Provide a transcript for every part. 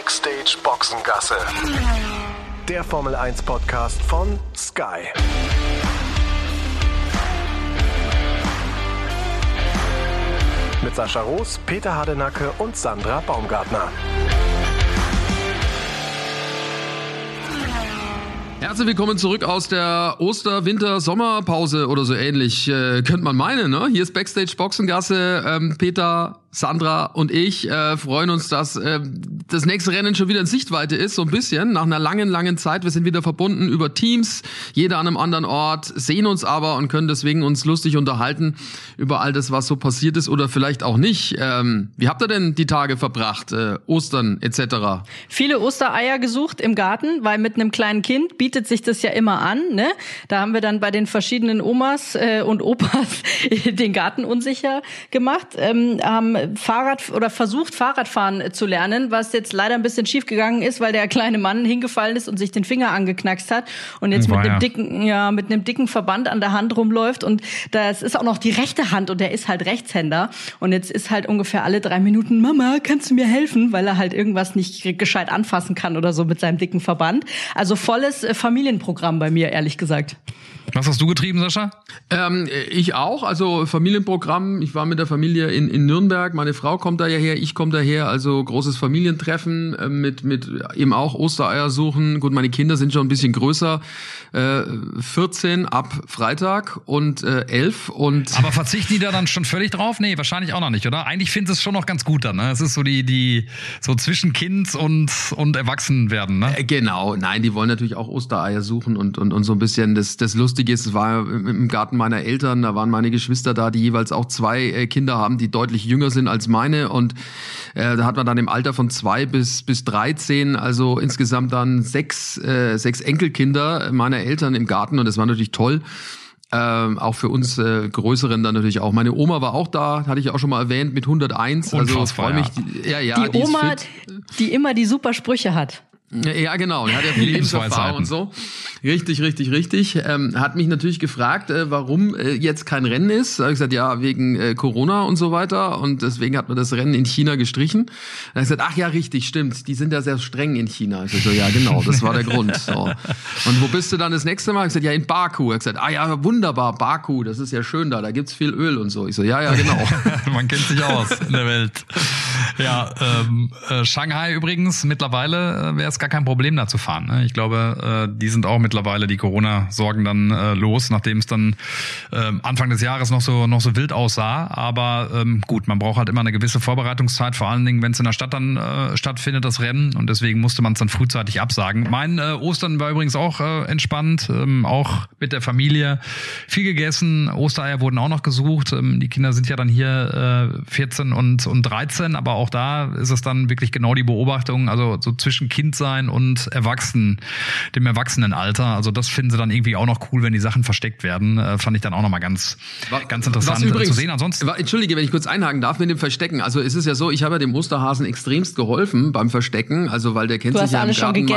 Backstage Boxengasse. Der Formel 1 Podcast von Sky. Mit Sascha Roos, Peter Hardenacke und Sandra Baumgartner. Herzlich willkommen zurück aus der Oster-Winter-Sommerpause oder so ähnlich. Könnte man meinen, ne? Hier ist Backstage Boxengasse. Peter, Sandra und ich freuen uns, dass das nächste Rennen schon wieder in Sichtweite ist, so ein bisschen, nach einer langen Zeit. Wir sind wieder verbunden über Teams, jeder an einem anderen Ort, sehen uns aber und können deswegen uns lustig unterhalten über all das, was so passiert ist oder vielleicht auch nicht. Wie habt ihr denn die Tage verbracht? Ostern etc.? Viele Ostereier gesucht im Garten, weil mit einem kleinen Kind bietet sich das ja immer an, ne? Da haben wir dann bei den verschiedenen Omas und Opas den Garten unsicher gemacht, haben versucht Fahrradfahren zu lernen, was jetzt leider ein bisschen schief gegangen ist, weil der kleine Mann hingefallen ist und sich den Finger angeknackst hat und jetzt mit einem dicken Verband an der Hand rumläuft und das ist auch noch die rechte Hand und der ist halt Rechtshänder und jetzt ist halt ungefähr alle 3 Minuten, Mama, kannst du mir helfen, weil er halt irgendwas nicht gescheit anfassen kann oder so mit seinem dicken Verband. Also volles Familienprogramm bei mir, ehrlich gesagt. Was hast du getrieben, Sascha? Ich auch, also Familienprogramm. Ich war mit der Familie in Nürnberg. Meine Frau kommt da ja her, ich komme daher. Also großes Familientreffen mit eben auch Ostereier suchen. Gut, meine Kinder sind schon ein bisschen größer. 14 ab Freitag und 11 und. Aber verzichten die da dann schon völlig drauf? Nee, wahrscheinlich auch noch nicht, oder? Eigentlich finden sie es schon noch ganz gut dann, ne? Es ist so die so zwischen Kind und Erwachsenwerden, ne? Genau, nein, die wollen natürlich auch Ostereier suchen und so ein bisschen das Lustige ist, es war im Garten meiner Eltern, da waren meine Geschwister da, die jeweils auch 2 Kinder haben, die deutlich jünger sind als meine und da hat man dann im Alter von 2 bis 13, also insgesamt dann 6 Enkelkinder meiner Eltern im Garten und das war natürlich toll. Auch für uns Größeren dann natürlich auch. Meine Oma war auch da, hatte ich auch schon mal erwähnt, mit 101. Unfassbar, also freue mich. Die Oma, die immer die super Sprüche hat. Ja, genau. Er hat ja viel Lebenserfahrung und so. Richtig. Hat mich natürlich gefragt, warum jetzt kein Rennen ist. Da habe ich gesagt, ja, wegen Corona und so weiter. Und deswegen hat man das Rennen in China gestrichen. Da habe ich gesagt, ach ja, richtig, stimmt. Die sind ja sehr streng in China. Ich so, ja, genau, das war der Grund. So. Und wo bist du dann das nächste Mal? Ich gesagt, ja, in Baku. Er hat gesagt, ah ja, wunderbar, Baku, das ist ja schön da gibt's viel Öl und so. Ich so, ja, genau. Man kennt sich aus in der Welt. Ja, Shanghai übrigens, mittlerweile wäre es gar kein Problem, da zu fahren. Ne? Ich glaube, die sind auch mittlerweile die Corona-Sorgen dann los, nachdem es dann Anfang des Jahres noch so wild aussah. Aber gut, man braucht halt immer eine gewisse Vorbereitungszeit, vor allen Dingen, wenn es in der Stadt dann stattfindet, das Rennen. Und deswegen musste man es dann frühzeitig absagen. Mein Ostern war übrigens auch entspannt, auch mit der Familie. Viel gegessen, Ostereier wurden auch noch gesucht. Die Kinder sind ja dann hier 14 und 13, aber auch da ist es dann wirklich genau die Beobachtung, also so zwischen Kind sein und dem Erwachsenenalter. Also das finden sie dann irgendwie auch noch cool, wenn die Sachen versteckt werden. Fand ich dann auch nochmal ganz interessant übrigens, zu sehen. Ansonsten. Entschuldige, wenn ich kurz einhaken darf mit dem Verstecken. Also es ist ja so, ich habe ja dem Osterhasen extremst geholfen beim Verstecken. Also weil der kennt sich ja im Garten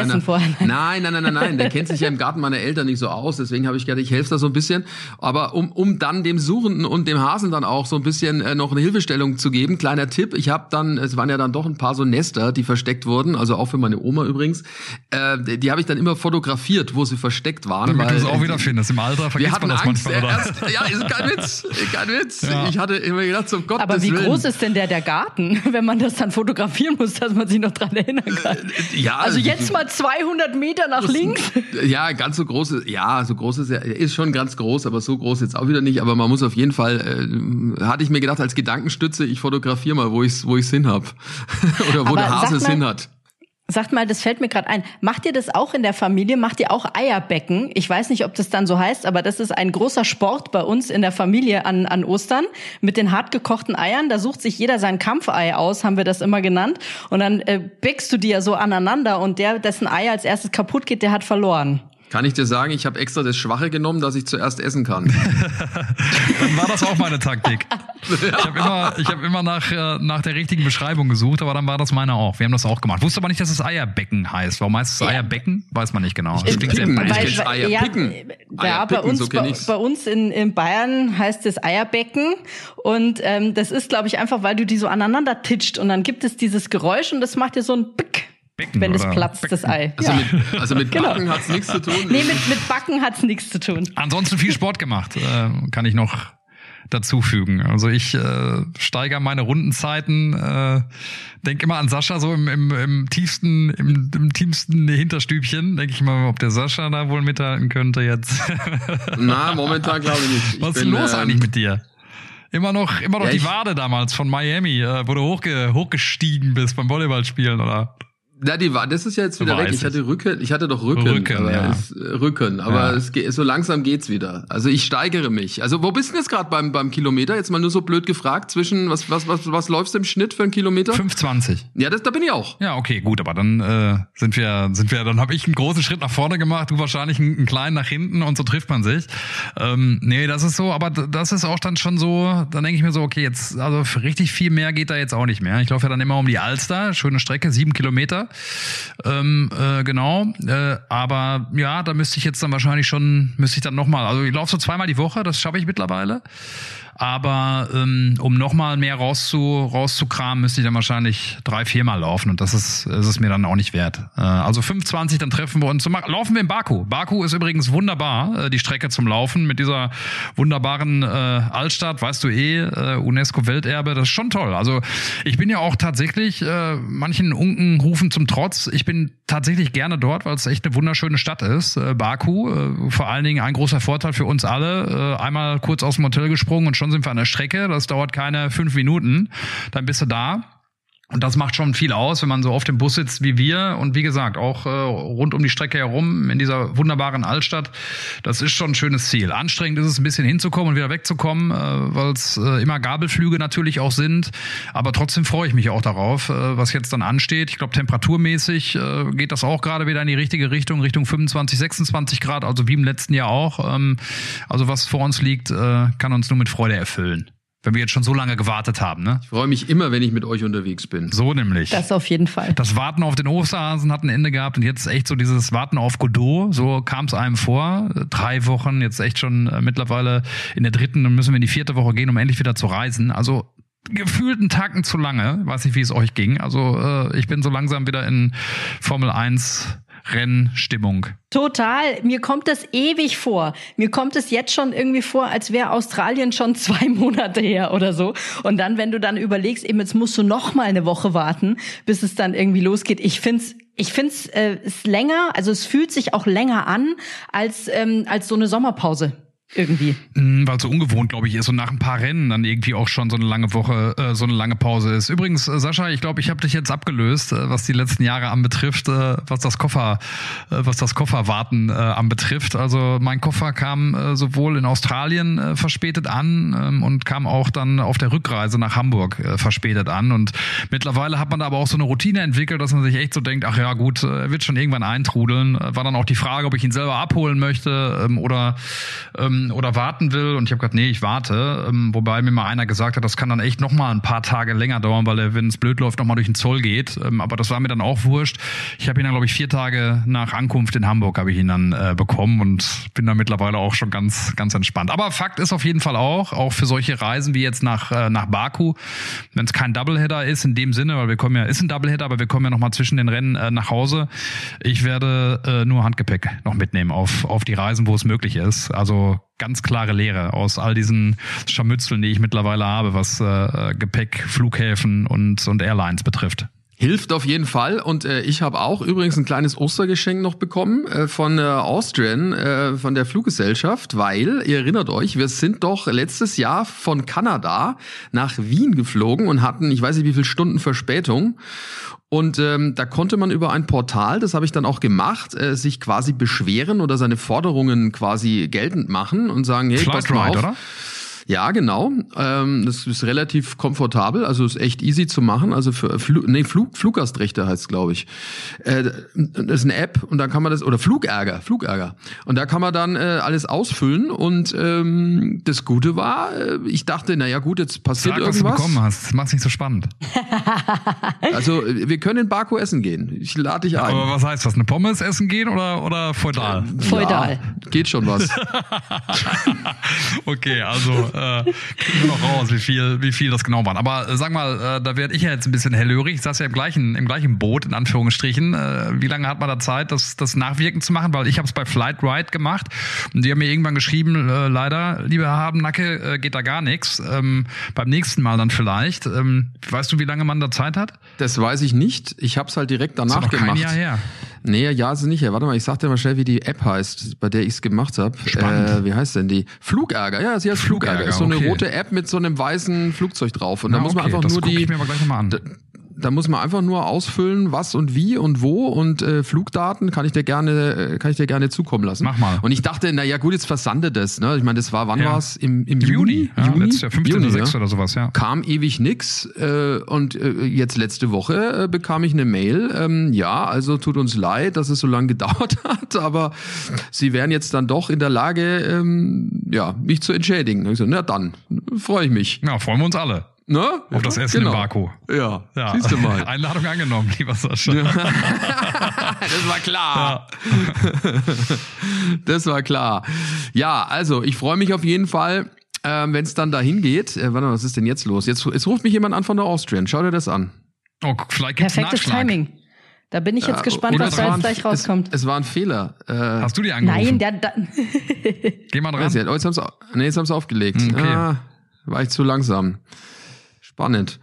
Nein, der kennt sich ja im Garten meiner Eltern nicht so aus. Deswegen habe ich gedacht, ich helfe da so ein bisschen. Aber um dann dem Suchenden und dem Hasen dann auch so ein bisschen noch eine Hilfestellung zu geben, kleiner Tipp. Es waren ja dann doch ein paar so Nester, die versteckt wurden. Also auch für meine Oma übrigens. Die habe ich dann immer fotografiert, wo sie versteckt waren. Damit du es auch wieder findest. Im Alter vergisst man das Angst, manchmal. Oder? Ja, ist kein Witz. Ja. Ich hatte immer gedacht, zum Gottes Aber wie Willen. groß ist denn der Garten, wenn man das dann fotografieren muss, dass man sich noch dran erinnern kann? Ja, also jetzt mal 200 Meter nach links. Ja, ganz so groß ist er ist schon ganz groß, aber so groß jetzt auch wieder nicht. Aber man muss auf jeden Fall, hatte ich mir gedacht, als Gedankenstütze, ich fotografiere mal, wo ich's hin hab. Oder wo aber der Hase es hin hat. Sagt mal, das fällt mir gerade ein. Macht ihr das auch in der Familie? Macht ihr auch Eierbecken? Ich weiß nicht, ob das dann so heißt, aber das ist ein großer Sport bei uns in der Familie an Ostern mit den hart gekochten Eiern. Da sucht sich jeder sein Kampfei aus, haben wir das immer genannt. Und dann bäckst du die ja so aneinander und dessen Ei als erstes kaputt geht, der hat verloren. Kann ich dir sagen, ich habe extra das Schwache genommen, dass ich zuerst essen kann. Dann war das auch meine Taktik. Ich hab immer nach der richtigen Beschreibung gesucht, aber dann war das meine auch. Wir haben das auch gemacht. Wusste aber nicht, dass es Eierbecken heißt. Warum heißt es Eierbecken? Weiß man nicht genau. Das klingt sehr bayerisch. Eierpicken. Ja, bei uns in Bayern heißt es Eierbecken. Und das ist, glaube ich, einfach, weil du die so aneinander titscht. Und dann gibt es dieses Geräusch und das macht dir so ein Bick. Becken, wenn es oder? platzt, Becken. das Ei. Also mit Backen hat's nichts zu tun. Nee, mit Backen hat's nichts zu tun. Ansonsten viel Sport gemacht, kann ich noch dazu fügen. Also ich steigere meine Rundenzeiten, denke immer an Sascha so im tiefsten Hinterstübchen. Denke ich mal, ob der Sascha da wohl mithalten könnte jetzt. Na, momentan glaube ich nicht. Was ist denn los eigentlich mit dir? Immer noch Ja, die Wade damals von Miami, wo du hochgestiegen bist beim Volleyballspielen, oder? Ja, das ist ja jetzt wieder weg. Ich hatte doch Rücken. Aber es geht, so langsam geht's wieder. Also ich steigere mich. Also wo bist du jetzt gerade beim Kilometer? Jetzt mal nur so blöd gefragt. Zwischen, was läufst du im Schnitt für einen Kilometer? 5,20. Ja, da bin ich auch. Ja, okay, gut, aber dann sind wir, dann habe ich einen großen Schritt nach vorne gemacht, du wahrscheinlich einen kleinen nach hinten und so trifft man sich. Nee, das ist so, aber das ist auch dann schon so, dann denke ich mir so, okay, jetzt, also für richtig viel mehr geht da jetzt auch nicht mehr. Ich laufe ja dann immer um die Alster, schöne Strecke, 7 Kilometer. Genau, aber ja, da müsste ich dann nochmal, also ich laufe so 2-mal die Woche, das schaffe ich mittlerweile. Aber um nochmal mehr rauszukramen, müsste ich dann wahrscheinlich 3-4 Mal laufen und das ist es mir dann auch nicht wert. Also 5,20, dann treffen wir uns. Laufen wir in Baku. Baku ist übrigens wunderbar, die Strecke zum Laufen mit dieser wunderbaren Altstadt, weißt du UNESCO-Welterbe, das ist schon toll. Also ich bin ja auch tatsächlich, manchen Unkenrufen zum Trotz, ich bin tatsächlich gerne dort, weil es echt eine wunderschöne Stadt ist. Baku, vor allen Dingen ein großer Vorteil für uns alle, einmal kurz aus dem Hotel gesprungen und schon sind wir an der Strecke, das dauert keine 5 Minuten, dann bist du da. Und das macht schon viel aus, wenn man so auf dem Bus sitzt wie wir und wie gesagt auch rund um die Strecke herum in dieser wunderbaren Altstadt. Das ist schon ein schönes Ziel. Anstrengend ist es ein bisschen hinzukommen und wieder wegzukommen, weil es immer Gabelflüge natürlich auch sind. Aber trotzdem freue ich mich auch darauf, was jetzt dann ansteht. Ich glaube, temperaturmäßig geht das auch gerade wieder in die richtige Richtung 25, 26 Grad, also wie im letzten Jahr auch. Also was vor uns liegt, kann uns nur mit Freude erfüllen. Wenn wir jetzt schon so lange gewartet haben, ne? Ich freue mich immer, wenn ich mit euch unterwegs bin. So nämlich. Das auf jeden Fall. Das Warten auf den Osterhasen hat ein Ende gehabt und jetzt echt so dieses Warten auf Godot, so kam es einem vor. 3 Wochen, jetzt echt schon mittlerweile in der 3. und müssen wir in die 4. Woche gehen, um endlich wieder zu reisen. Also gefühlt einen Tacken zu lange, weiß nicht, wie es euch ging. Also ich bin so langsam wieder in Formel 1 Rennstimmung. Total. Mir kommt das ewig vor. Mir kommt es jetzt schon irgendwie vor, als wäre Australien schon 2 Monate her oder so. Und dann, wenn du dann überlegst, eben jetzt musst du noch mal eine Woche warten, bis es dann irgendwie losgeht. Ich find's ist länger, also es fühlt sich auch länger an als so eine Sommerpause. Irgendwie. Weil es so ungewohnt, glaube ich, ist und nach ein paar Rennen dann irgendwie auch schon so eine lange Woche, so eine lange Pause ist. Übrigens, Sascha, ich glaube, ich habe dich jetzt abgelöst, was die letzten Jahre anbetrifft, was das Kofferwarten anbetrifft. Also mein Koffer kam sowohl in Australien verspätet an und kam auch dann auf der Rückreise nach Hamburg verspätet an. Und mittlerweile hat man da aber auch so eine Routine entwickelt, dass man sich echt so denkt, ach ja gut, er wird schon irgendwann eintrudeln. War dann auch die Frage, ob ich ihn selber abholen möchte oder warten will. Und ich habe gesagt, nee, ich warte. Wobei mir mal einer gesagt hat, das kann dann echt noch mal ein paar Tage länger dauern, weil er, wenn es blöd läuft, noch mal durch den Zoll geht. Aber das war mir dann auch wurscht. Ich habe ihn dann, glaube ich, 4 Tage nach Ankunft in Hamburg habe ich ihn dann bekommen und bin da mittlerweile auch schon ganz, ganz entspannt. Aber Fakt ist auf jeden Fall auch für solche Reisen wie jetzt nach Baku, wenn es kein Doubleheader ist in dem Sinne, weil ist ein Doubleheader, aber wir kommen ja noch mal zwischen den Rennen nach Hause. Ich werde nur Handgepäck noch mitnehmen auf die Reisen, wo es möglich ist. Also ganz klare Lehre aus all diesen Scharmützeln, die ich mittlerweile habe, was Gepäck, Flughäfen und Airlines betrifft. Hilft auf jeden Fall. Und ich habe auch übrigens ein kleines Ostergeschenk noch bekommen von Austrian, von der Fluggesellschaft, weil, ihr erinnert euch, wir sind doch letztes Jahr von Kanada nach Wien geflogen und hatten, ich weiß nicht wie viele Stunden Verspätung. Und da konnte man über ein Portal, das habe ich dann auch gemacht, sich quasi beschweren oder seine Forderungen quasi geltend machen und sagen, hey, passt mal auf. Oder? Ja, genau. Das ist relativ komfortabel, also ist echt easy zu machen. Also für Fluggastrechte heißt es, glaube ich. Das ist eine App und dann kann man das, oder Flugärger. Und da kann man dann alles ausfüllen und das Gute war, ich dachte, naja gut, jetzt passiert irgendwas. Was du bekommen hast, das macht's nicht so spannend. Also wir können in Baku essen gehen. Ich lade dich ein. Aber was heißt das? Eine Pommes essen gehen oder feudal? Feudal. Ja, geht schon was. Okay, also kriegen wir noch raus, wie viel das genau waren. Aber sag mal, da werde ich ja jetzt ein bisschen hellhörig. Ich saß ja im gleichen Boot, in Anführungsstrichen. Wie lange hat man da Zeit, das nachwirken zu machen? Weil ich habe es bei Flight Ride gemacht und die haben mir irgendwann geschrieben, leider, lieber Herr Habennacke, geht da gar nichts. Beim nächsten Mal dann vielleicht. Weißt du, wie lange man da Zeit hat? Das weiß ich nicht. Ich habe es halt direkt danach gemacht. Kein Jahr her. Nee, ja, ist nicht her. Warte mal, ich sag dir mal schnell, wie die App heißt, bei der ich es gemacht habe. Wie heißt denn die? Flugärger. Ja, sie heißt Flugärger. Ist so eine rote App mit so einem weißen Flugzeug drauf. Und da muss man einfach nur guck ich mir aber gleich nochmal an. Da muss man einfach nur ausfüllen, was und wie und wo und Flugdaten kann ich dir gerne zukommen lassen. Mach mal. Und ich dachte, na ja gut, jetzt versandet das. Ne? Ich meine, das war, wann war's? Im Juni? Ja, letztes Jahr, 15.06. oder sowas, ja. Kam ewig nix und jetzt letzte Woche bekam ich eine Mail. Ja, also tut uns leid, dass es so lange gedauert hat, aber Sie wären jetzt dann doch in der Lage, mich zu entschädigen. Und ich so, na dann, freue ich mich. Ja, freuen wir uns alle. Ne? Auf das Essen in Baku. Ja, siehst du mal. Einladung angenommen, lieber Sascha. Das war klar. Ja. Das war klar. Ja, also ich freue mich auf jeden Fall, wenn es dann dahin geht. Warte mal, was ist denn jetzt los? Jetzt ruft mich jemand an von der Austrian. Schau dir das an. Oh, vielleicht gibt's perfektes Nachschlag. Timing. Da bin ich jetzt gespannt, was da jetzt gleich rauskommt. Es war ein Fehler. Hast du die angerufen? Nein, Geh mal dran. Jetzt haben sie aufgelegt. Okay. War ich zu langsam. Spannend.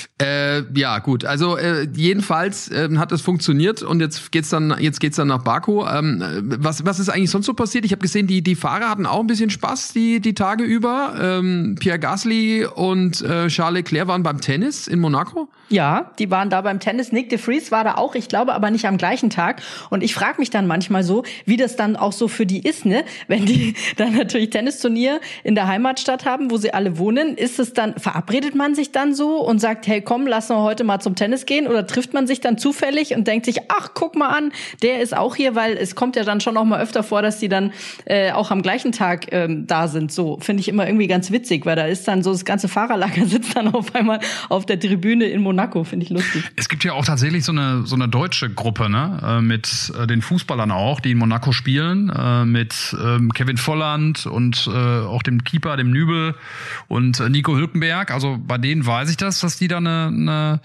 Ja, gut. Also jedenfalls hat es funktioniert und jetzt geht's dann nach Baku. Was ist eigentlich sonst so passiert? Ich habe gesehen, die Fahrer hatten auch ein bisschen Spaß die Tage über. Pierre Gasly und Charles Leclerc waren beim Tennis in Monaco. Ja, die waren da beim Tennis. Nick de Vries war da auch, ich glaube, aber nicht am gleichen Tag. Und ich frage mich dann manchmal so, wie das dann auch so für die ist, ne? Wenn die dann natürlich Tennisturnier in der Heimatstadt haben, wo sie alle wohnen, verabredet man sich dann so und sagt, hey, komm, lass uns heute mal zum Tennis gehen? Oder trifft man sich dann zufällig und denkt sich, ach, guck mal an, der ist auch hier, weil es kommt ja dann schon auch mal öfter vor, dass die dann auch am gleichen Tag da sind. So, finde ich immer irgendwie ganz witzig, weil da ist dann so, das ganze Fahrerlager sitzt dann auf einmal auf der Tribüne in Monaco, finde ich lustig. Es gibt ja auch tatsächlich so eine deutsche Gruppe, ne, mit den Fußballern auch, die in Monaco spielen, mit Kevin Volland und auch dem Keeper, dem Nübel und Nico Hülkenberg. Also bei denen weiß ich das, dass die da eine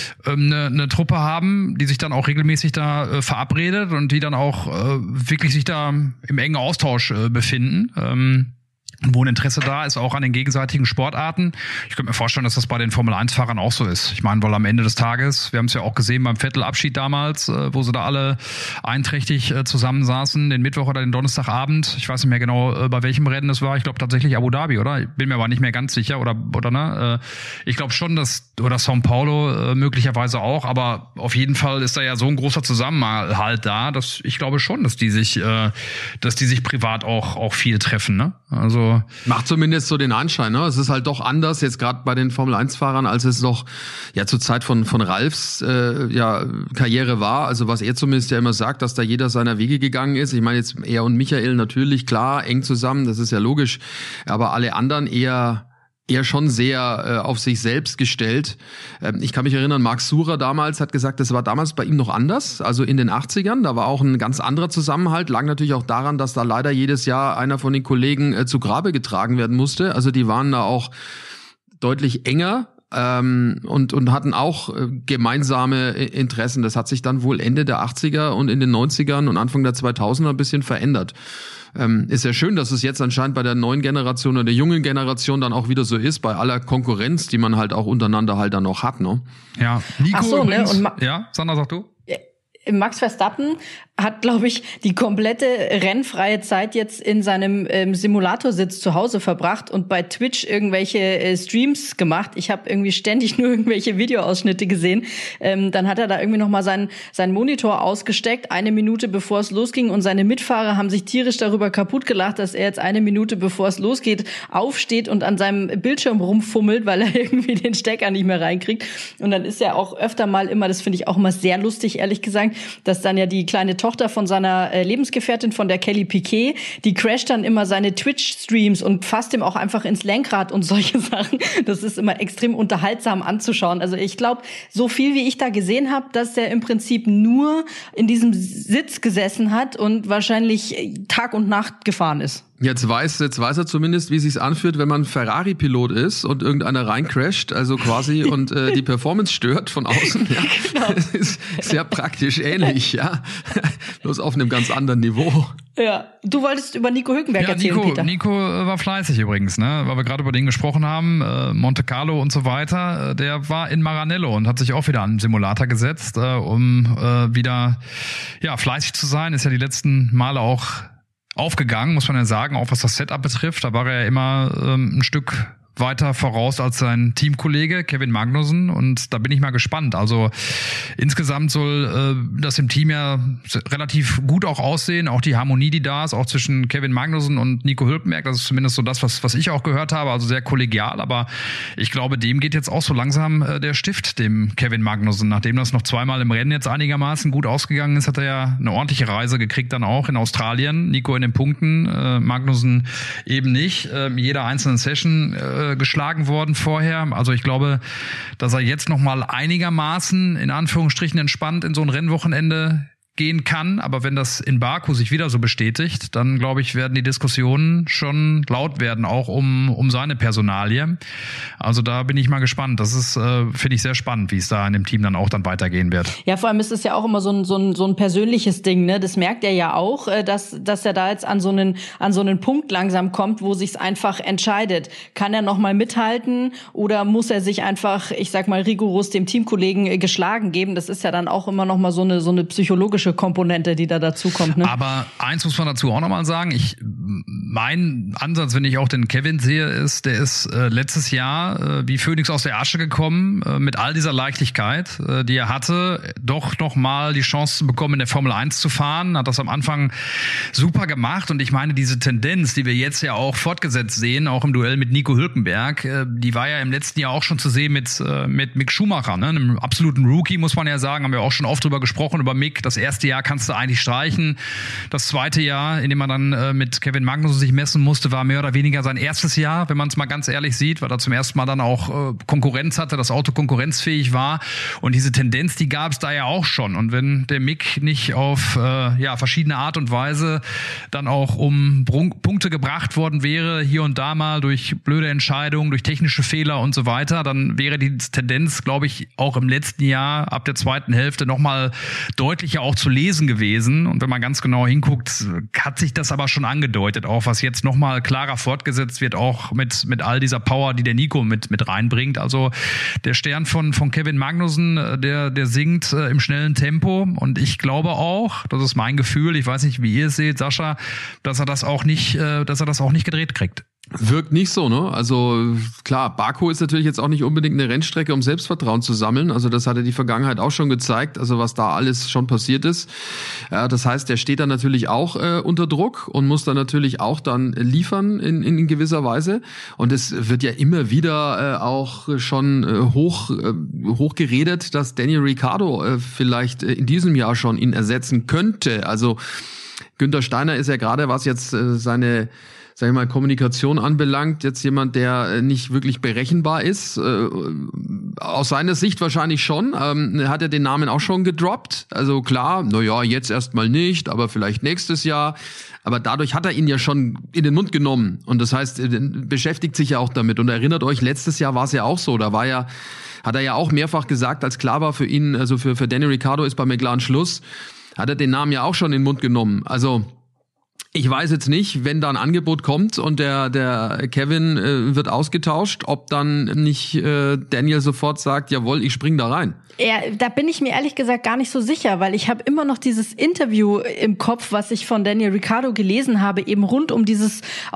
Truppe haben, die sich dann auch regelmäßig da verabredet und die dann auch wirklich sich da im engen Austausch befinden. Wo ein Interesse da ist, auch an den gegenseitigen Sportarten. Ich könnte mir vorstellen, dass das bei den Formel-1-Fahrern auch so ist. Ich meine, weil am Ende des Tages, wir haben es ja auch gesehen beim Vettel-Abschied damals, wo sie da alle einträchtig zusammensaßen, den Mittwoch oder den Donnerstagabend. Ich weiß nicht mehr genau, bei welchem Rennen es war. Ich glaube tatsächlich Abu Dhabi, oder? Ich bin mir aber nicht mehr ganz sicher. Oder ne? Ich glaube schon, oder São Paulo möglicherweise auch. Aber auf jeden Fall ist da ja so ein großer Zusammenhalt da, dass ich glaube schon, dass die sich privat auch viel treffen, ne? Also macht zumindest so den Anschein, ne? Es ist halt doch anders jetzt gerade bei den Formel-1-Fahrern, als es noch zur Zeit von Ralfs Karriere war. Also was er zumindest ja immer sagt, dass da jeder seiner Wege gegangen ist. Ich meine jetzt er und Michael natürlich, klar, eng zusammen, das ist ja logisch. Aber alle anderen eher schon sehr auf sich selbst gestellt. Ich kann mich erinnern, Marc Surer damals hat gesagt, das war damals bei ihm noch anders, also in den 80ern. Da war auch ein ganz anderer Zusammenhalt, lag natürlich auch daran, dass da leider jedes Jahr einer von den Kollegen zu Grabe getragen werden musste. Also die waren da auch deutlich enger und hatten auch gemeinsame Interessen. Das hat sich dann wohl Ende der 80er und in den 90ern und Anfang der 2000er ein bisschen verändert. Ist ja schön, dass es jetzt anscheinend bei der neuen Generation oder der jungen Generation dann auch wieder so ist, bei aller Konkurrenz, die man halt auch untereinander halt dann noch hat, ne? Ja, Nico ach so, übrigens, ne? ja, Sandra, sag du? Max Verstappen hat, glaube ich, die komplette rennfreie Zeit jetzt in seinem Simulatorsitz zu Hause verbracht und bei Twitch irgendwelche Streams gemacht. Ich habe irgendwie ständig nur irgendwelche Videoausschnitte gesehen. Dann hat er da irgendwie nochmal seinen Monitor ausgesteckt, 1 Minute bevor es losging, und seine Mitfahrer haben sich tierisch darüber kaputt gelacht, dass er jetzt 1 Minute bevor es losgeht aufsteht und an seinem Bildschirm rumfummelt, weil er irgendwie den Stecker nicht mehr reinkriegt. Und dann ist er auch öfter mal immer, das finde ich auch immer sehr lustig, ehrlich gesagt, dass dann ja die kleine Tochter von seiner Lebensgefährtin, von der Kelly Piquet, die crasht dann immer seine Twitch-Streams und fasst ihm auch einfach ins Lenkrad und solche Sachen. Das ist immer extrem unterhaltsam anzuschauen. Also ich glaube, so viel wie ich da gesehen habe, dass der im Prinzip nur in diesem Sitz gesessen hat und wahrscheinlich Tag und Nacht gefahren ist. Jetzt weiß er zumindest, wie es sich anfühlt, wenn man Ferrari-Pilot ist und irgendeiner reincrasht, also quasi und die Performance stört von außen. Ja. Genau. Das ist sehr praktisch ähnlich, ja. Bloß auf einem ganz anderen Niveau. Ja, du wolltest über Nico Hülkenberg erzählen, Peter. Nico war fleißig übrigens, ne? Weil wir gerade über den gesprochen haben, Monte Carlo und so weiter. Der war in Maranello und hat sich auch wieder an den Simulator gesetzt, um wieder fleißig zu sein. Ist ja die letzten Male auch aufgegangen, muss man ja sagen, auch was das Setup betrifft. Da war er ja immer ein Stück weiter voraus als sein Teamkollege Kevin Magnussen und da bin ich mal gespannt. Also insgesamt soll das im Team ja relativ gut auch aussehen, auch die Harmonie, die da ist, auch zwischen Kevin Magnussen und Nico Hülkenberg, das ist zumindest so das, was ich auch gehört habe, also sehr kollegial, aber ich glaube, dem geht jetzt auch so langsam der Stift, dem Kevin Magnussen. Nachdem das noch zweimal im Rennen jetzt einigermaßen gut ausgegangen ist, hat er ja eine ordentliche Reise gekriegt dann auch in Australien. Nico in den Punkten, Magnussen eben nicht. Jeder einzelnen Session geschlagen worden vorher. Also ich glaube, dass er jetzt noch mal einigermaßen in Anführungsstrichen entspannt in so ein Rennwochenende gehen kann. Aber wenn das in Baku sich wieder so bestätigt, dann glaube ich, werden die Diskussionen schon laut werden, auch um seine Personalie. Also da bin ich mal gespannt. Das ist, finde ich, sehr spannend, wie es da in dem Team dann auch dann weitergehen wird. Ja, vor allem ist es ja auch immer so ein persönliches Ding, ne? Das merkt er ja auch, dass er da jetzt an so einen Punkt langsam kommt, wo sich's einfach entscheidet. Kann er noch mal mithalten oder muss er sich einfach, ich sag mal, rigoros dem Teamkollegen geschlagen geben? Das ist ja dann auch immer noch mal so eine psychologische Komponente, die da dazu kommt. Ne? Aber eins muss man dazu auch nochmal sagen. Mein Ansatz, wenn ich auch den Kevin sehe, ist, der ist letztes Jahr wie Phönix aus der Asche gekommen, mit all dieser Leichtigkeit, die er hatte, doch nochmal die Chance zu bekommen, in der Formel 1 zu fahren. Hat das am Anfang super gemacht. Und ich meine, diese Tendenz, die wir jetzt ja auch fortgesetzt sehen, auch im Duell mit Nico Hülkenberg, die war ja im letzten Jahr auch schon zu sehen mit Mick Schumacher, ne? Einem absoluten Rookie, muss man ja sagen. Haben wir auch schon oft drüber gesprochen, über Mick. Das erste Jahr kannst du eigentlich streichen. Das zweite Jahr, in dem man dann mit Kevin Magnussen sich messen musste, war mehr oder weniger sein erstes Jahr, wenn man es mal ganz ehrlich sieht, weil er zum ersten Mal dann auch Konkurrenz hatte, das Auto konkurrenzfähig war. Und diese Tendenz, die gab es da ja auch schon. Und wenn der Mick nicht auf verschiedene Art und Weise dann auch um Punkte gebracht worden wäre, hier und da mal durch blöde Entscheidungen, durch technische Fehler und so weiter, dann wäre die Tendenz, glaube ich, auch im letzten Jahr ab der zweiten Hälfte nochmal deutlicher auch zu lesen gewesen. Und wenn man ganz genau hinguckt, hat sich das aber schon angedeutet, auch was jetzt nochmal klarer fortgesetzt wird, auch mit all dieser Power, die der Nico mit reinbringt. Also der Stern von Kevin Magnussen, der sinkt im schnellen Tempo. Und ich glaube auch, das ist mein Gefühl, ich weiß nicht, wie ihr es seht, Sascha, dass er das auch nicht gedreht kriegt. Wirkt nicht so, ne? Also klar, Baku ist natürlich jetzt auch nicht unbedingt eine Rennstrecke, um Selbstvertrauen zu sammeln. Also das hat ja die Vergangenheit auch schon gezeigt, also was da alles schon passiert ist. Das heißt, der steht dann natürlich auch unter Druck und muss dann natürlich auch dann liefern in gewisser Weise. Und es wird ja immer wieder auch schon hoch geredet, dass Daniel Ricciardo vielleicht in diesem Jahr schon ihn ersetzen könnte. Also Günther Steiner ist ja gerade, was jetzt seine sag ich mal, Kommunikation anbelangt, jetzt jemand, der nicht wirklich berechenbar ist. Aus seiner Sicht wahrscheinlich schon. Hat er den Namen auch schon gedroppt. Also klar, jetzt erstmal nicht, aber vielleicht nächstes Jahr. Aber dadurch hat er ihn ja schon in den Mund genommen. Und das heißt, beschäftigt sich ja auch damit. Und erinnert euch, letztes Jahr war es ja auch so. Da hat er ja auch mehrfach gesagt, als klar war für ihn, also für Daniel Ricciardo ist bei McLaren Schluss, hat er den Namen ja auch schon in den Mund genommen. Also ich weiß jetzt nicht, wenn da ein Angebot kommt und der Kevin wird ausgetauscht, ob dann nicht Daniel sofort sagt, jawohl, ich spring da rein. Da bin ich mir ehrlich gesagt gar nicht so sicher, weil ich habe immer noch dieses Interview im Kopf, was ich von Daniel Ricciardo gelesen habe, eben rund um dieses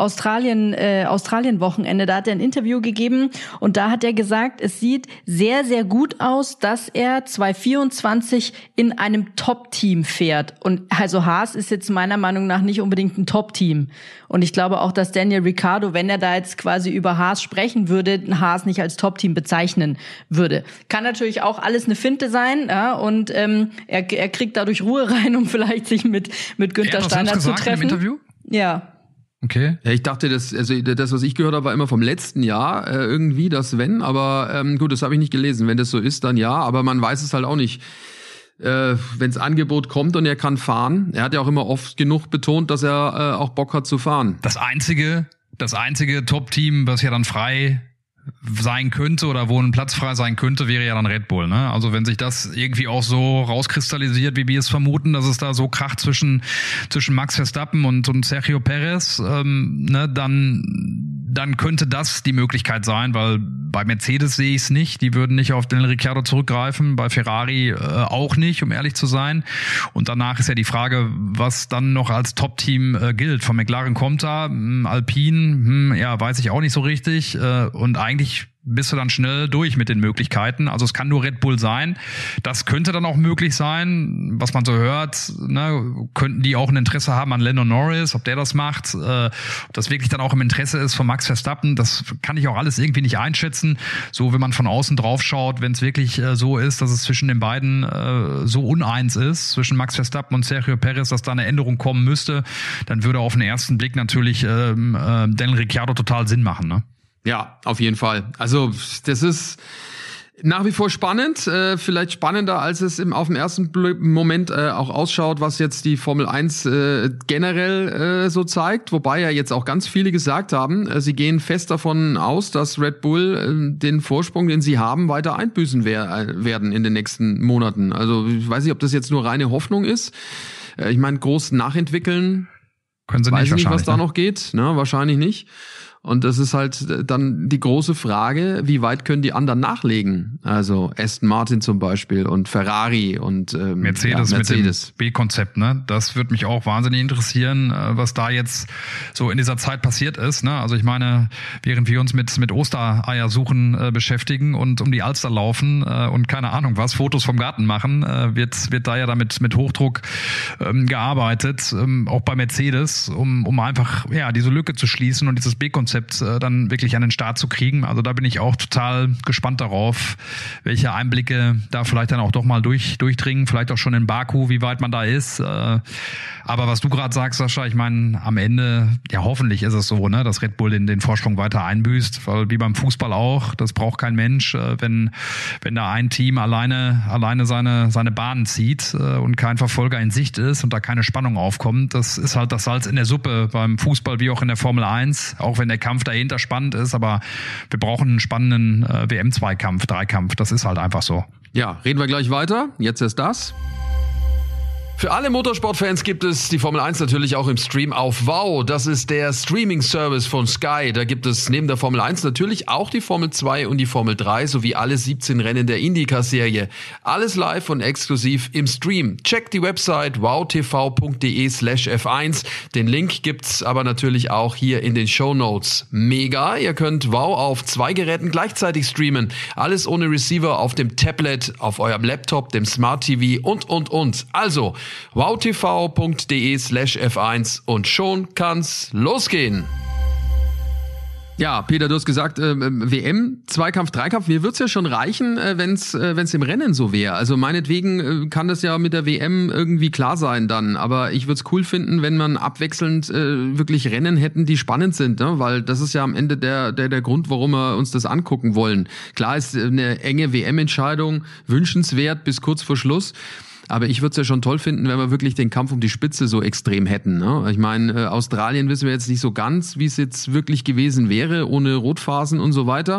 Australien-Wochenende. Da hat er ein Interview gegeben und da hat er gesagt, es sieht sehr, sehr gut aus, dass er 2024 in einem Top-Team fährt. Und also Haas ist jetzt meiner Meinung nach nicht unbedingt ein Top-Team. Und ich glaube auch, dass Daniel Ricciardo, wenn er da jetzt quasi über Haas sprechen würde, Haas nicht als Top-Team bezeichnen würde. Kann natürlich auch alles eine Finte sein, ja, und er kriegt dadurch Ruhe rein, um vielleicht sich mit Günther Steiner zu treffen. Im Interview? Ja. Okay. Ja, ich dachte, das, was ich gehört habe, war immer vom letzten Jahr irgendwie, das wenn, aber gut, das habe ich nicht gelesen. Wenn das so ist, dann ja, aber man weiß es halt auch nicht. wenns Angebot kommt und er kann fahren. Er hat ja auch immer oft genug betont, dass er auch Bock hat zu fahren. Das einzige Top-Team, was ja dann frei sein könnte oder wo ein Platz frei sein könnte, wäre ja dann Red Bull, ne? Also wenn sich das irgendwie auch so rauskristallisiert, wie wir es vermuten, dass es da so kracht zwischen Max Verstappen und Sergio Perez, ne, dann könnte das die Möglichkeit sein, weil bei Mercedes sehe ich es nicht. Die würden nicht auf Daniel Ricciardo zurückgreifen, bei Ferrari auch nicht, um ehrlich zu sein. Und danach ist ja die Frage, was dann noch als Top-Team gilt. Von McLaren kommt da, Alpine, ja, weiß ich auch nicht so richtig. Und eigentlich bist du dann schnell durch mit den Möglichkeiten. Also es kann nur Red Bull sein. Das könnte dann auch möglich sein, was man so hört, ne, könnten die auch ein Interesse haben an Lando Norris, ob der das macht, ob das wirklich dann auch im Interesse ist von Max Verstappen, das kann ich auch alles irgendwie nicht einschätzen. So, wenn man von außen drauf schaut, wenn es wirklich so ist, dass es zwischen den beiden so uneins ist, zwischen Max Verstappen und Sergio Perez, dass da eine Änderung kommen müsste, dann würde auf den ersten Blick natürlich Daniel Ricciardo total Sinn machen, ne? Ja, auf jeden Fall. Also das ist nach wie vor spannend, vielleicht spannender, als es auf den ersten Moment auch ausschaut, was jetzt die Formel 1 generell so zeigt. Wobei ja jetzt auch ganz viele gesagt haben, sie gehen fest davon aus, dass Red Bull den Vorsprung, den sie haben, weiter einbüßen werden in den nächsten Monaten. Also ich weiß nicht, ob das jetzt nur reine Hoffnung ist. Ich meine, groß nachentwickeln, können sie nicht, weiß nicht, was da noch geht. Ne? Wahrscheinlich nicht. Und das ist halt dann die große Frage, wie weit können die anderen nachlegen? Also Aston Martin zum Beispiel und Ferrari und Mercedes mit dem B-Konzept, ne? Das würde mich auch wahnsinnig interessieren, was da jetzt so in dieser Zeit passiert ist, ne? Also ich meine, während wir uns mit Ostereiersuchen beschäftigen und um die Alster laufen und keine Ahnung was, Fotos vom Garten machen, wird da ja damit mit Hochdruck gearbeitet, auch bei Mercedes, um einfach ja diese Lücke zu schließen und dieses B-Konzept dann wirklich an den Start zu kriegen. Also da bin ich auch total gespannt darauf, welche Einblicke da vielleicht dann auch doch mal durchdringen, vielleicht auch schon in Baku, wie weit man da ist. Aber was du gerade sagst, Sascha, ich meine, am Ende, ja hoffentlich ist es so, ne, dass Red Bull den Vorsprung weiter einbüßt, weil wie beim Fußball auch, das braucht kein Mensch, wenn da ein Team alleine seine Bahnen zieht und kein Verfolger in Sicht ist und da keine Spannung aufkommt. Das ist halt das Salz in der Suppe beim Fußball wie auch in der Formel 1, auch wenn der Kampf dahinter spannend ist, aber wir brauchen einen spannenden WM-Zweikampf, Dreikampf, das ist halt einfach so. Ja, reden wir gleich weiter. Jetzt ist das. Für alle Motorsportfans gibt es die Formel 1 natürlich auch im Stream auf WOW. Das ist der Streaming-Service von Sky. Da gibt es neben der Formel 1 natürlich auch die Formel 2 und die Formel 3 sowie alle 17 Rennen der IndyCar-Serie. Alles live und exklusiv im Stream. Checkt die Website wowtv.de/f1. Den Link gibt's aber natürlich auch hier in den Shownotes. Mega, ihr könnt WOW auf 2 Geräten gleichzeitig streamen. Alles ohne Receiver auf dem Tablet, auf eurem Laptop, dem Smart TV und. Also wowtv.de/f1 und schon kann's losgehen. Ja, Peter, du hast gesagt, WM, Zweikampf, Dreikampf, mir wird's ja schon reichen, wenn's im Rennen so wäre. Also meinetwegen kann das ja mit der WM irgendwie klar sein dann, aber ich würde es cool finden, wenn man abwechselnd wirklich Rennen hätten, die spannend sind, ne? Weil das ist ja am Ende der Grund, warum wir uns das angucken wollen. Klar ist eine enge WM-Entscheidung wünschenswert bis kurz vor Schluss. Aber ich würde es ja schon toll finden, wenn wir wirklich den Kampf um die Spitze so extrem hätten. Ne? Ich meine, Australien wissen wir jetzt nicht so ganz, wie es jetzt wirklich gewesen wäre, ohne Rotphasen und so weiter.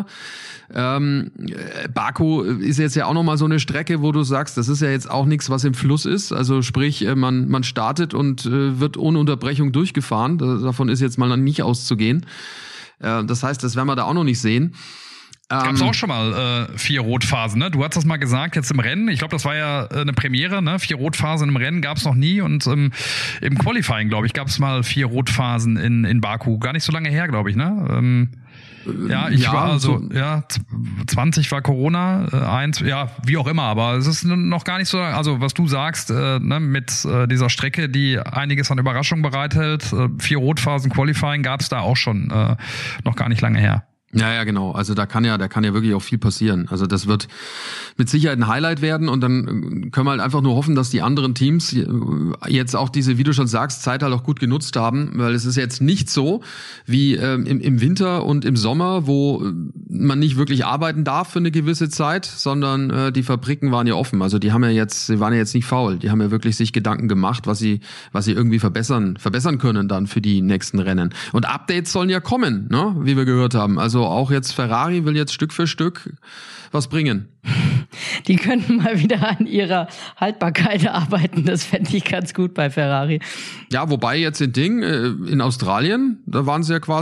Baku ist jetzt ja auch nochmal so eine Strecke, wo du sagst, das ist ja jetzt auch nichts, was im Fluss ist. Also sprich, man startet und wird ohne Unterbrechung durchgefahren. Davon ist jetzt mal nicht auszugehen. Das heißt, das werden wir da auch noch nicht sehen. Gab's auch schon mal 4 Rotphasen, ne? Du hast das mal gesagt, jetzt im Rennen. Ich glaube, das war ja eine Premiere, ne? 4 Rotphasen im Rennen gab's noch nie und im Qualifying, glaube ich, gab's mal 4 Rotphasen in Baku. Gar nicht so lange her, glaube ich, ne? War also, 20 war Corona, 1, ja, wie auch immer, aber es ist noch gar nicht so, also was du sagst, ne, mit dieser Strecke, die einiges an Überraschung bereithält, 4 Rotphasen Qualifying gab's da auch schon noch gar nicht lange her. Ja, genau. Also da kann ja wirklich auch viel passieren. Also das wird mit Sicherheit ein Highlight werden und dann können wir halt einfach nur hoffen, dass die anderen Teams jetzt auch diese, wie du schon sagst, Zeit halt auch gut genutzt haben, weil es ist jetzt nicht so wie im Winter und im Sommer, wo man nicht wirklich arbeiten darf für eine gewisse Zeit, sondern die Fabriken waren ja offen. Also sie waren ja jetzt nicht faul. Die haben ja wirklich sich Gedanken gemacht, was sie irgendwie verbessern können dann für die nächsten Rennen. Und Updates sollen ja kommen, ne? Wie wir gehört haben. Also auch jetzt Ferrari will jetzt Stück für Stück was bringen. Die könnten mal wieder an ihrer Haltbarkeit arbeiten. Das fände ich ganz gut bei Ferrari. Ja, wobei jetzt in Australien, da waren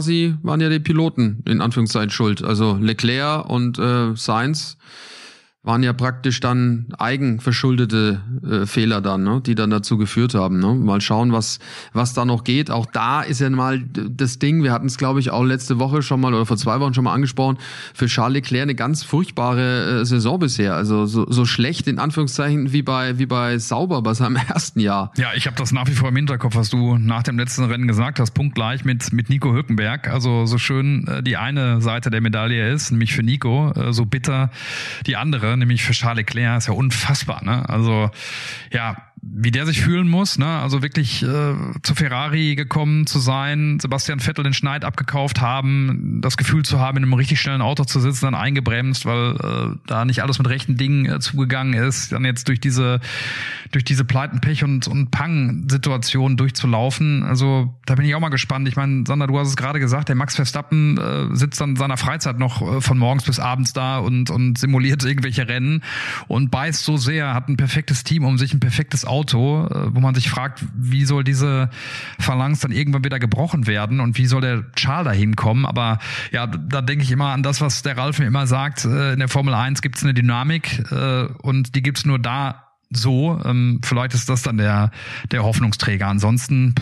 ja die Piloten in Anführungszeichen schuld. Also Leclerc und Sainz waren ja praktisch dann eigenverschuldete Fehler dann, ne, die dann dazu geführt haben. Ne? Mal schauen, was da noch geht. Auch da ist ja mal das Ding, wir hatten es, glaube ich, auch letzte Woche schon mal oder vor 2 Wochen schon mal angesprochen, für Charles Leclerc eine ganz furchtbare Saison bisher. Also so schlecht in Anführungszeichen wie bei Sauber bei seinem ersten Jahr. Ja, ich habe das nach wie vor im Hinterkopf, was du nach dem letzten Rennen gesagt hast, punktgleich mit Nico Hülkenberg. Also so schön die eine Seite der Medaille ist, nämlich für Nico, so bitter die andere, nämlich für Charles Leclerc, ist ja unfassbar, ne? Also, ja, wie der sich fühlen muss, ne? Also wirklich zu Ferrari gekommen zu sein, Sebastian Vettel den Schneid abgekauft haben, das Gefühl zu haben, in einem richtig schnellen Auto zu sitzen, dann eingebremst, weil da nicht alles mit rechten Dingen zugegangen ist, dann jetzt durch diese Pleiten, Pech und Pang-Situation durchzulaufen. Also da bin ich auch mal gespannt. Ich meine, Sander, du hast es gerade gesagt, der Max Verstappen sitzt dann in seiner Freizeit noch von morgens bis abends da und simuliert irgendwelche Rennen und beißt so sehr, hat ein perfektes Team um sich, ein perfektes Auto, wo man sich fragt, wie soll diese Phalanx dann irgendwann wieder gebrochen werden und wie soll der Charles da hinkommen? Aber ja, da denke ich immer an das, was der Ralf mir immer sagt, in der Formel 1 gibt es eine Dynamik und die gibt es nur da so. Vielleicht ist das dann der Hoffnungsträger. Ansonsten,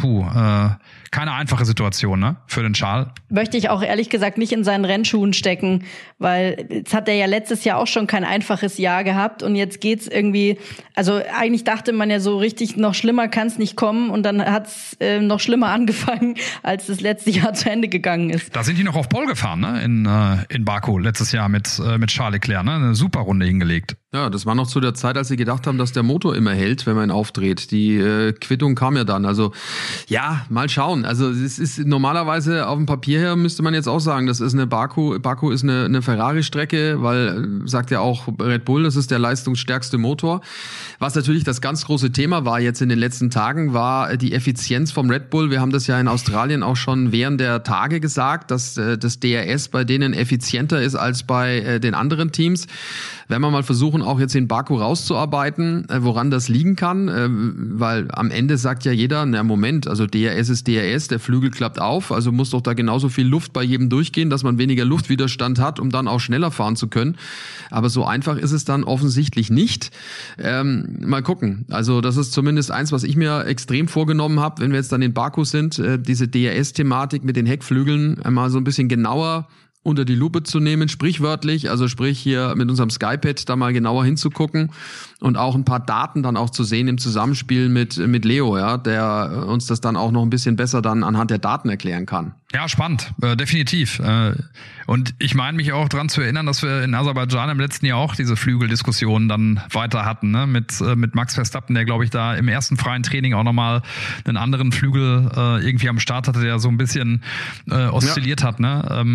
keine einfache Situation, ne, für den Charles. Möchte ich auch ehrlich gesagt nicht in seinen Rennschuhen stecken, weil jetzt hat er ja letztes Jahr auch schon kein einfaches Jahr gehabt und jetzt geht's irgendwie, also eigentlich dachte man ja so richtig, noch schlimmer kann's nicht kommen und dann hat's noch schlimmer angefangen, als das letzte Jahr zu Ende gegangen ist. Da sind die noch auf Pole gefahren, ne, in Baku letztes Jahr mit Charles Leclerc, ne, eine super Runde hingelegt. Ja, das war noch zu der Zeit, als sie gedacht haben, dass der Motor immer hält, wenn man ihn aufdreht. Die Quittung kam ja dann. Also ja, mal schauen. Also es ist normalerweise auf dem Papier her müsste man jetzt auch sagen, das ist eine Baku ist eine Ferrari-Strecke, weil sagt ja auch Red Bull, das ist der leistungsstärkste Motor. Was natürlich das ganz große Thema war jetzt in den letzten Tagen, war die Effizienz vom Red Bull. Wir haben das ja in Australien auch schon während der Tage gesagt, dass das DRS bei denen effizienter ist als bei den anderen Teams. Wenn wir mal versuchen, auch jetzt in Baku rauszuarbeiten, woran das liegen kann, weil am Ende sagt ja jeder, na Moment, also DRS ist DRS, der Flügel klappt auf, also muss doch da genauso viel Luft bei jedem durchgehen, dass man weniger Luftwiderstand hat, um dann auch schneller fahren zu können. Aber so einfach ist es dann offensichtlich nicht. Mal gucken. Also das ist zumindest eins, was ich mir extrem vorgenommen habe, wenn wir jetzt dann in Baku sind, diese DRS-Thematik mit den Heckflügeln einmal so ein bisschen genauer unter die Lupe zu nehmen, sprichwörtlich, also sprich hier mit unserem Skypad da mal genauer hinzugucken und auch ein paar Daten dann auch zu sehen im Zusammenspiel mit Leo, ja, der uns das dann auch noch ein bisschen besser dann anhand der Daten erklären kann. Ja, spannend, definitiv. Und ich meine mich auch dran zu erinnern, dass wir in Aserbaidschan im letzten Jahr auch diese Flügeldiskussion dann weiter hatten, ne? Mit Max Verstappen, der, glaube ich, da im ersten freien Training auch nochmal einen anderen Flügel irgendwie am Start hatte, der so ein bisschen oszilliert hat, ne?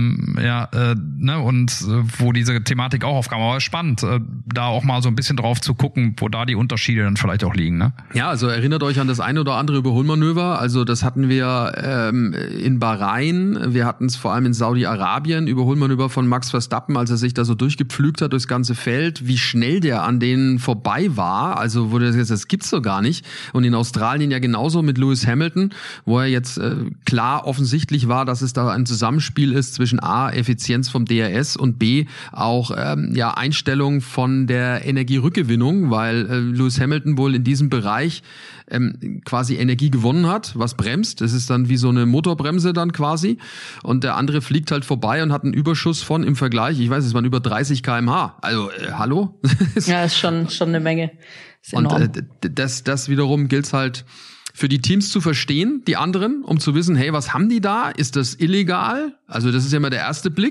Ne? Und wo diese Thematik auch aufkam. Aber spannend, da auch mal so ein bisschen drauf zu gucken, wo da die Unterschiede dann vielleicht auch liegen, ne? Ja, also erinnert euch an das eine oder andere Überholmanöver. Also das hatten wir in Bahrain, wir hatten es vor allem in Saudi-Arabien, Überholmanöver von Max Verstappen, als er sich da so durchgepflügt hat durchs ganze Feld, wie schnell der an denen vorbei war, also wo das gibt's so gar nicht. Und in Australien ja genauso mit Lewis Hamilton, wo er jetzt klar offensichtlich war, dass es da ein Zusammenspiel ist zwischen A, Effizienz vom DRS und B, auch Einstellung von der Energierückgewinnung, weil Lewis Hamilton wohl in diesem Bereich quasi Energie gewonnen hat, was bremst. Das ist dann wie so eine Motorbremse dann quasi. Und der andere fliegt halt vorbei und hat einen Überschuss von im Vergleich, ich weiß, es waren über 30 km/h. Also, hallo? Ja, ist schon eine Menge. Ist enorm. Und das wiederum gilt halt für die Teams zu verstehen, die anderen, um zu wissen, hey, was haben die da? Ist das illegal? Also das ist ja immer der erste Blick.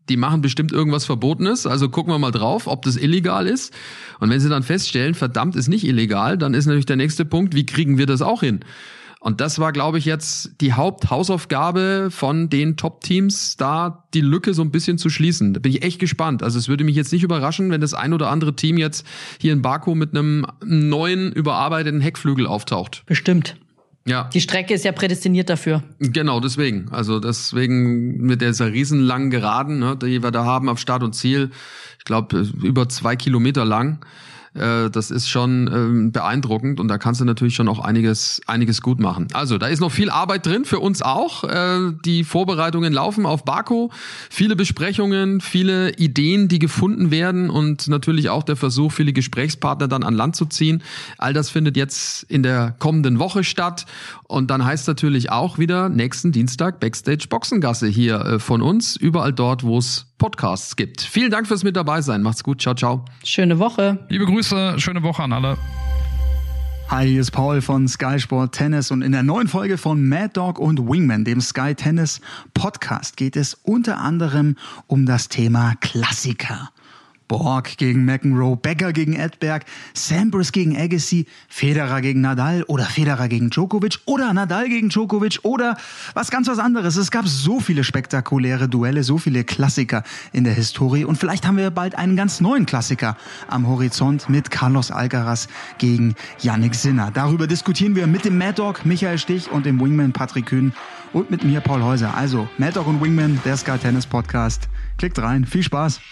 die machen bestimmt irgendwas Verbotenes, also gucken wir mal drauf, ob das illegal ist. Und wenn sie dann feststellen, verdammt, ist nicht illegal, dann ist natürlich der nächste Punkt, wie kriegen wir das auch hin? Und das war, glaube ich, jetzt die Haupthausaufgabe von den Top-Teams, da die Lücke so ein bisschen zu schließen. Da bin ich echt gespannt. Also es würde mich jetzt nicht überraschen, wenn das ein oder andere Team jetzt hier in Baku mit einem neuen, überarbeiteten Heckflügel auftaucht. Bestimmt. Ja. Die Strecke ist ja prädestiniert dafür. Genau, deswegen. Also deswegen mit dieser riesenlangen Geraden, ne, die wir da haben auf Start und Ziel. Ich glaube, über 2 Kilometer lang. Das ist schon beeindruckend und da kannst du natürlich schon auch einiges gut machen. Also da ist noch viel Arbeit drin, für uns auch. Die Vorbereitungen laufen auf Baku. Viele Besprechungen, viele Ideen, die gefunden werden und natürlich auch der Versuch, viele Gesprächspartner dann an Land zu ziehen. All das findet jetzt in der kommenden Woche statt. Und dann heißt natürlich auch wieder nächsten Dienstag Backstage Boxengasse hier von uns. Überall dort, wo es Podcasts gibt. Vielen Dank fürs mit dabei sein. Macht's gut. Ciao, ciao. Schöne Woche. Liebe Grüße, schöne Woche an alle. Hi, hier ist Paul von Sky Sport Tennis und in der neuen Folge von Mad Dog und Wingman, dem Sky Tennis Podcast, geht es unter anderem um das Thema Klassiker. Borg gegen McEnroe, Becker gegen Edberg, Sampras gegen Agassi, Federer gegen Nadal oder Federer gegen Djokovic oder Nadal gegen Djokovic oder was anderes. Es gab so viele spektakuläre Duelle, so viele Klassiker in der Historie und vielleicht haben wir bald einen ganz neuen Klassiker am Horizont mit Carlos Alcaraz gegen Jannik Sinner. Darüber diskutieren wir mit dem Mad Dog Michael Stich und dem Wingman Patrick Kühn und mit mir Paul Häuser. Also Mad Dog und Wingman, der Sky Tennis Podcast. Klickt rein, viel Spaß.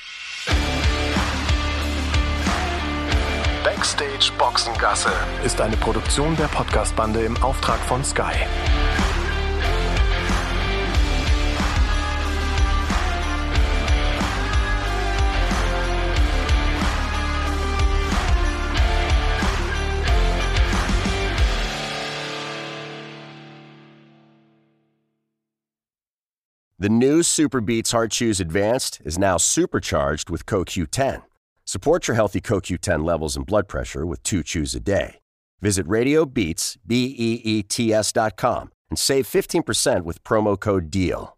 Backstage Boxengasse ist eine Produktion der Podcast-Bande im Auftrag von Sky. The new Super Beats Heart Chews Advanced is now supercharged with CoQ10. Support your healthy CoQ10 levels and blood pressure with 2 chews a day. Visit RadioBeats, BEETS.com and save 15% with promo code DEAL.